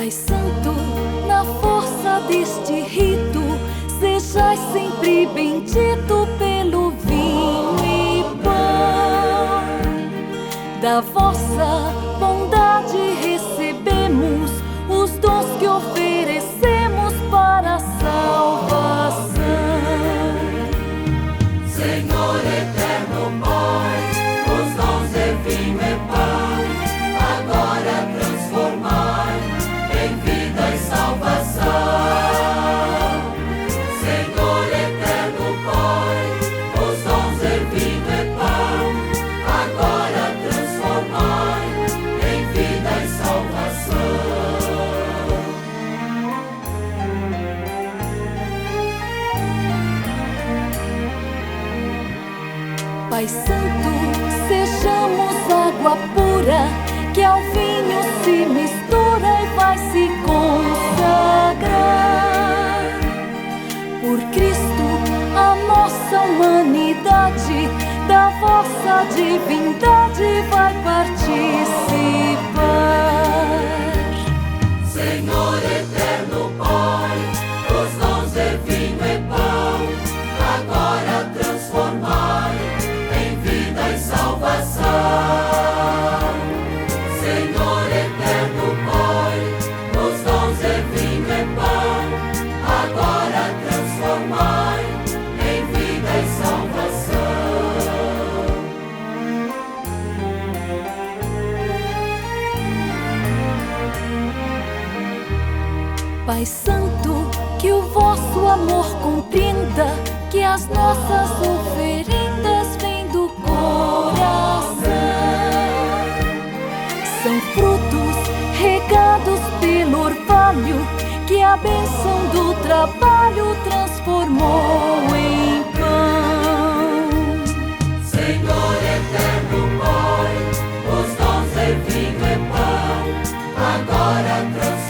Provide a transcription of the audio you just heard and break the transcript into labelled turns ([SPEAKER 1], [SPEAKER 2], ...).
[SPEAKER 1] Pai Santo, na força deste rito, sejais sempre bendito pelo vinho e pão. Da vossa bondade recebemos os dons que oferecemos para a salvação.
[SPEAKER 2] Senhor eterno Pai, os dons de vinho e pão, agora transformai em vida e salvação. Senhor eterno Pai, os dons de vinho e pão, agora transformai em vida e salvação.
[SPEAKER 1] Pai Santo, sejamos água pura que ao vinho se mistura e vai se consagrar. Por Cristo, a nossa humanidade da vossa divindade vai participar.
[SPEAKER 2] Senhor eterno Pai, os dons de vinho e pão, agora transformai em vida e salvação. Senhor eterno Pai, os dons de vinho e pão, agora transformai em vida e salvação.
[SPEAKER 1] Pai Santo, que o vosso amor compreenda que as nossas oferendas vêm do coração. São frutos regados pelo orvalho que a bênção do trabalho transformou em pão.
[SPEAKER 2] Senhor eterno Pai, os dons de vinho e pão, agora transformai